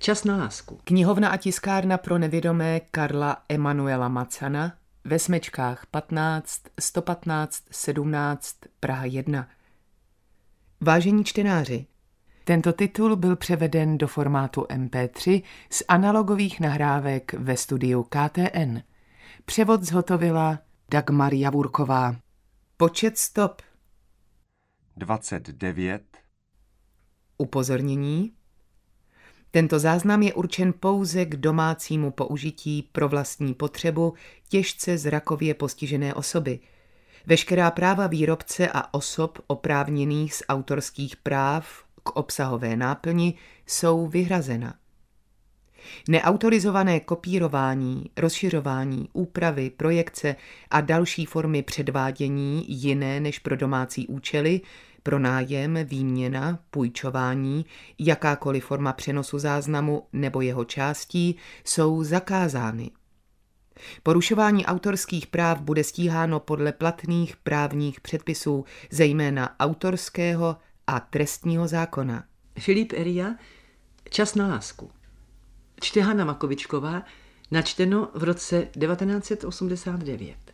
Čas na lásku. Knihovna a tiskárna pro nevědomé Karla Emanuela Macana ve Smečkách 15 115 17 Praha 1. Vážení čtenáři, tento titul byl převeden do formátu MP3 z analogových nahrávek ve studiu KTN. Převod zhotovila Dagmar Javurková. Počet stop 29. Upozornění. Tento záznam je určen pouze k domácímu použití pro vlastní potřebu těžce zrakově postižené osoby. Veškerá práva výrobce a osob oprávněných z autorských práv k obsahové náplni jsou vyhrazena. Neautorizované kopírování, rozšiřování, úpravy, projekce a další formy předvádění jiné než pro domácí účely, pronájem, výměna, půjčování, jakákoliv forma přenosu záznamu nebo jeho částí jsou zakázány. Porušování autorských práv bude stíháno podle platných právních předpisů, zejména autorského a trestního zákona. Filip Eria, Čas na lásku. Čte Hana Makovičková, načteno v roce 1989.